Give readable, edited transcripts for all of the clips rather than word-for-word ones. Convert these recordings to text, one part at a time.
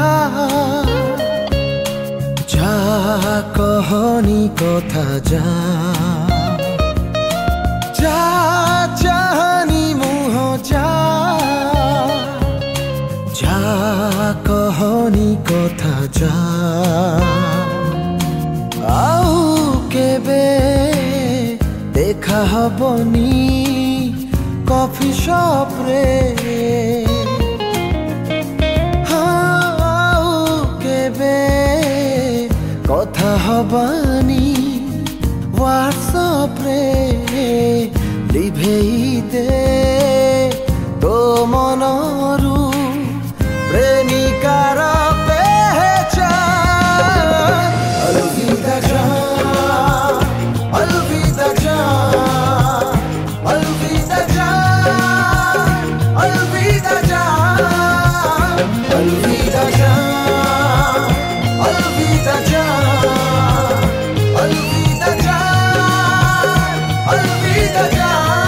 যা কহনি কথা যা যা চাহানি মুহ যা যা কহনি কথা যা আউ কেবে দেখা হবনি কফি শপ রে আউ কেবে কথা হবানি হোয়াটসঅ্যাপ রে লিভেই দে তো মনরু প্রেমিকাৰ পেহচান অলবিদা জান অলবিদা জান অলবিদা জান অলবিদা জান অলবিদা জান অলবিদা জান অলবিদা জান অলবিদা জান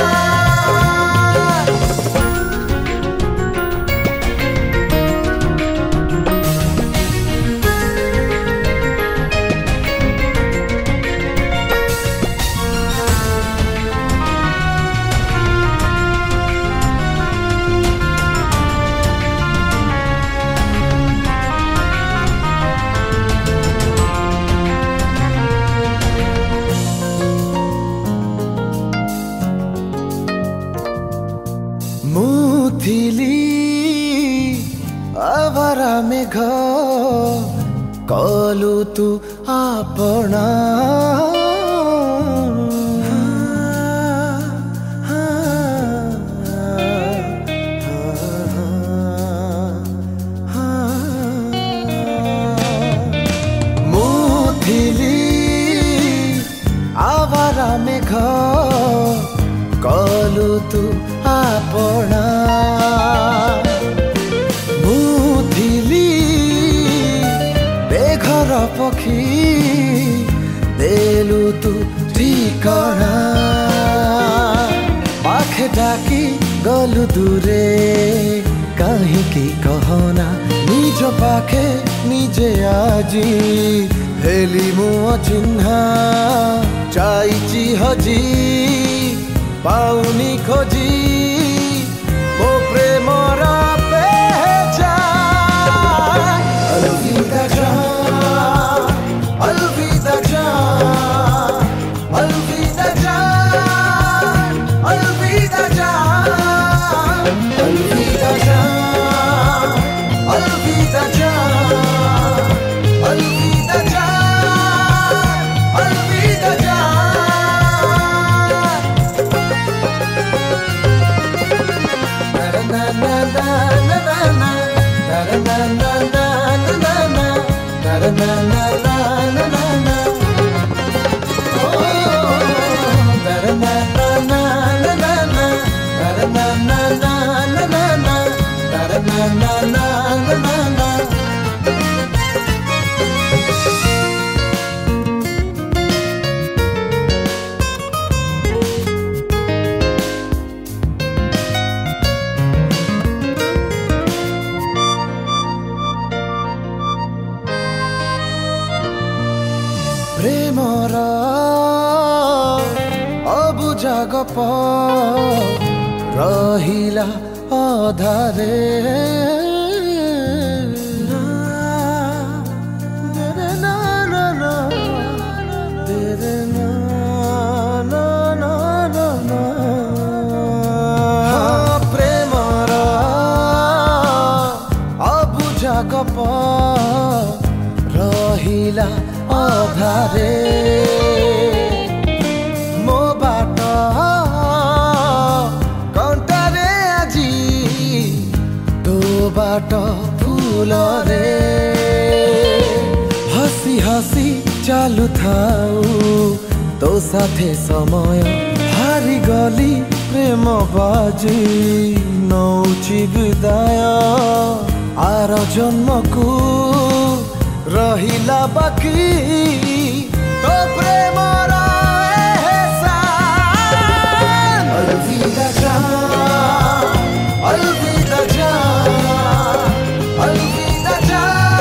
মুথিলি আভারা মেঘ কলু তু আপনা মুথিলি আভারা মেঘ কলু তু আপনা মুথিলি বেঘর পক্ষী দেলু তু ঠিকনা পাখে ডাকি গলু দূরে কাহিকি কহনা নিজ পাখে নিজে আজি হেলি মু অচিহ্না চাইছি হজি পাউনি খোঁজি মো প্রেমর পেহচান অলবিদা জান অলবিদা জান অলবিদা জান অলবিদা জান অলবিদা জান অলবিদা জান অলবিদা জান অলবিদা জান প্রেমর অবুঝা গপ রহিলা অধারে প্রেমর অবুঝা গপ রহিলা অধারে মো বাট কণ্টারে আজি তো বাট ফুলরে হসি হসি চালু থাউ তো সাথে সময় হারি গলি প্রেম বাজি নৌচি বিদায় আর জন্মকু রহিলা বাকি তো প্রেমর এহসান অলবিদা জান অলবিদা জান অলবিদা জান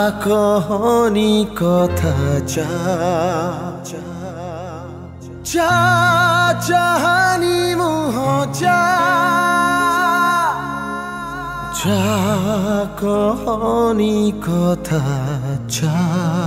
कहनी कथा चा चा चाहनी मुह चा चा कहनी कथा चा।